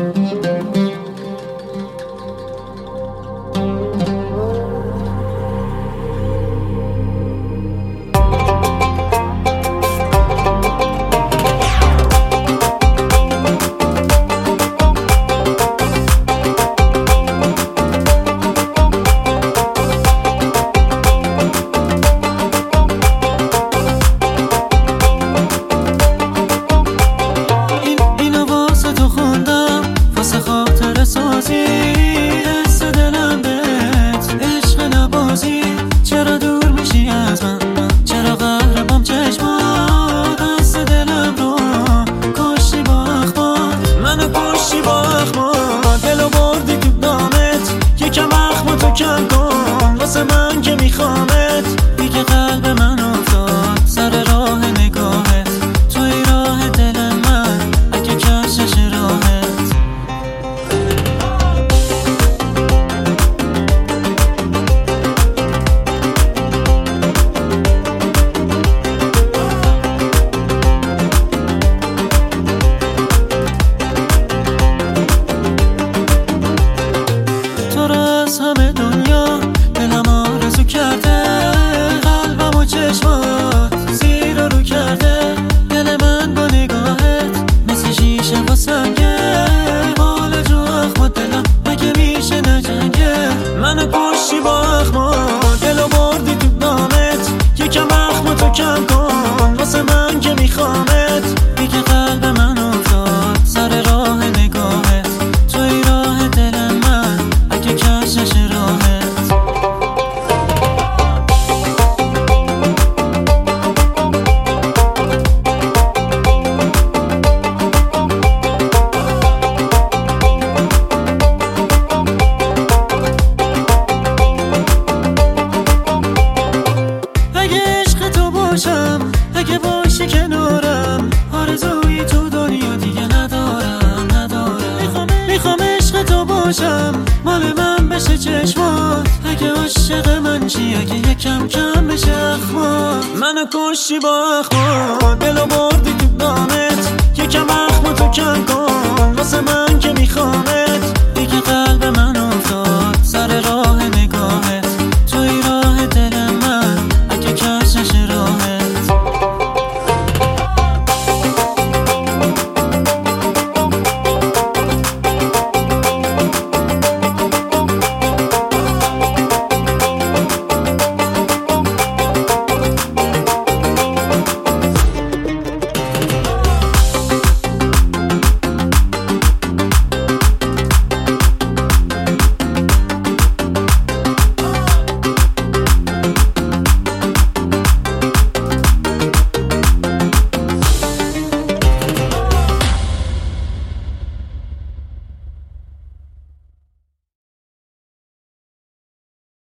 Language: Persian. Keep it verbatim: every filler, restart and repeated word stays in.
چرا دور میشی از من؟ چرا قهربام چشمات؟ دست دلم رو کشتی با اخبار، منو کشتی با اخبار. دلو بردی تو دامت، یکم اخماتو کم کن واسه من که میخوامت. دیگه قلب من افتاد سر راه نگاهت، توی راه دل من اگه کشش راهت. همه دنیا دلم آرزو کرده، قلبم و چشمات زیر رو کرده. دل من با نگاهت مثل شیشه با سنگه، حال جو اخمات دلم مگه میشه نجنگه. منو کشتی با اخمات، دلو بردی تو دامت، یکم اخماتو کم کن واسه من که میخوامت. دیگه قلب من افتاد سر راه نگاهت، توی راه دل من اگه کشش راهت. اگه عشق تو باشم، اگه باشی کنارم، آرزویی تو دنیا دیگه ندارم ندارم. میخوام میخوام عشق تو باشم، مال من بشه چشمات. اگه عاشق من چی؟ اگه یکم کم بشه اخمات. منو کشتی با اخمات، دلو برد